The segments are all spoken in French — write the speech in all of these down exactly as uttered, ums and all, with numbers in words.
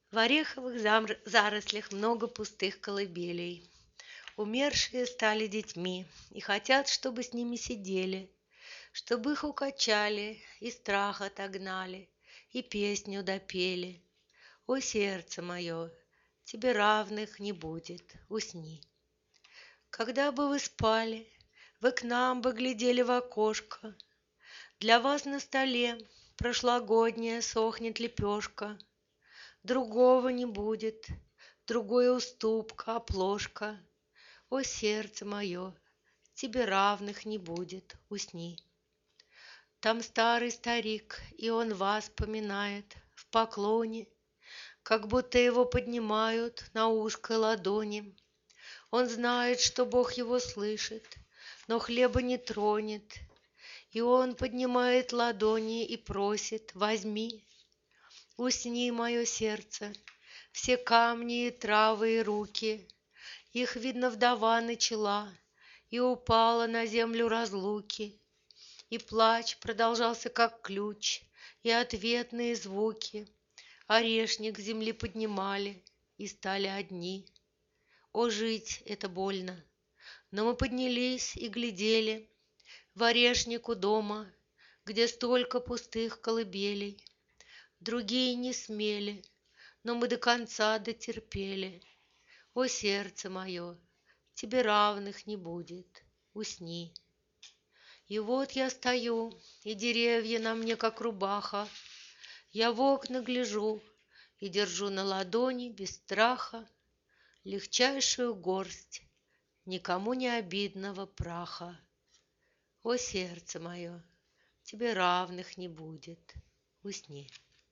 В ореховых замр- зарослях много пустых колыбелей. Умершие стали детьми и хотят, чтобы с ними сидели, чтобы их укачали и страх отогнали, и песню допели. О, сердце мое, тебе равных не будет, усни. Когда бы вы спали, вы к нам бы глядели в окошко. Для вас на столе прошлогодняя сохнет лепешка. Другого не будет, другой уступка, оплошка. О, сердце мое, тебе равных не будет, усни. Там старый старик, и он вас поминает в поклоне, как будто его поднимают на узкой ладони. Он знает, что Бог его слышит, но хлеба не тронет, и он поднимает ладони и просит: возьми. Усни, мое сердце, все камни и травы и руки, их, видно, вдова начала, и упала на землю разлуки. И плач продолжался, как ключ, и ответные звуки орешник земли поднимали, и стали одни. О, жить это больно! Но мы поднялись и глядели в орешник у дома, где столько пустых колыбелей. Другие не смели, но мы до конца дотерпели. О, сердце мое, тебе равных не будет, усни. И вот я стою, и деревья на мне, как рубаха. Я в окна гляжу и держу на ладони без страха легчайшую горсть никому не обидного праха. О, сердце мое, тебе равных не будет, усни.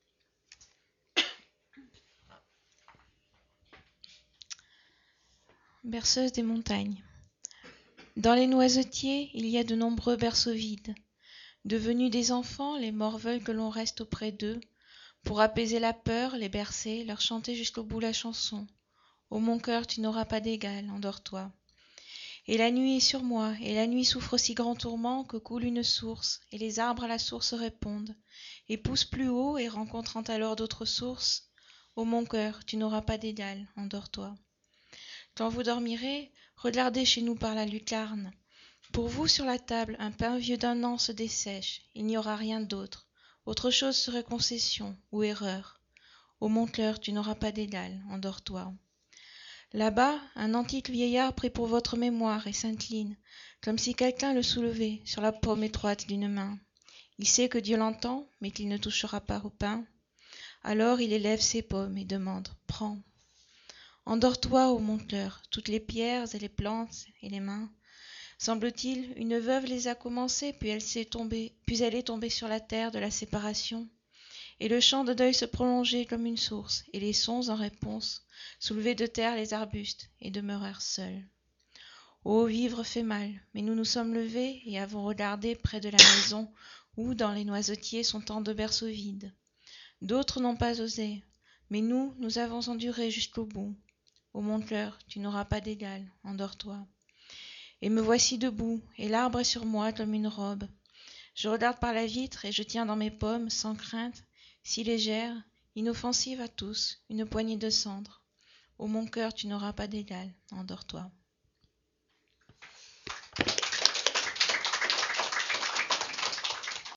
Berceuse des montagnes. Dans les noisetiers, il y a de nombreux berceaux vides. Devenus des enfants, les morts veulent que l'on reste auprès d'eux, pour apaiser la peur, les bercer, leur chanter jusqu'au bout la chanson. Ô mon cœur, tu n'auras pas d'égal, endors-toi. Et la nuit est sur moi, et la nuit souffre si grand tourment que coule une source, et les arbres à la source répondent, et poussent plus haut, et rencontrant alors d'autres sources. Ô mon cœur, tu n'auras pas d'égal, endors-toi. Quand vous dormirez, regardez chez nous par la lucarne. Pour vous, sur la table, un pain vieux d'un an se dessèche. Il n'y aura rien d'autre. Autre chose serait concession ou erreur. Ô mon cœur, tu n'auras pas d'égal, endors-toi. Là-bas, un antique vieillard prie pour votre mémoire et s'incline, comme si quelqu'un le soulevait sur la paume étroite d'une main. Il sait que Dieu l'entend, mais qu'il ne touchera pas au pain. Alors il élève ses paumes et demande: prends. Endors-toi, ô mon cœur, toutes les pierres et les plantes et les mains. Semble-t-il, une veuve les a commencées, puis elle, s'est tombée, puis elle est tombée sur la terre de la séparation. Et le chant de deuil se prolongeait comme une source, et les sons en réponse soulevaient de terre les arbustes et demeurèrent seuls. Oh, vivre fait mal, mais nous nous sommes levés et avons regardé près de la maison où, dans les noisetiers, sont tant de berceaux vides. D'autres n'ont pas osé, mais nous, nous avons enduré jusqu'au bout. Ô mon cœur, tu n'auras pas d'égal, endors-toi. Et me voici debout, et l'arbre est sur moi comme une robe. Je regarde par la vitre et je tiens dans mes paumes, sans crainte, si légère, inoffensive à tous, une poignée de cendres. Ô mon cœur, tu n'auras pas d'égal, endors-toi.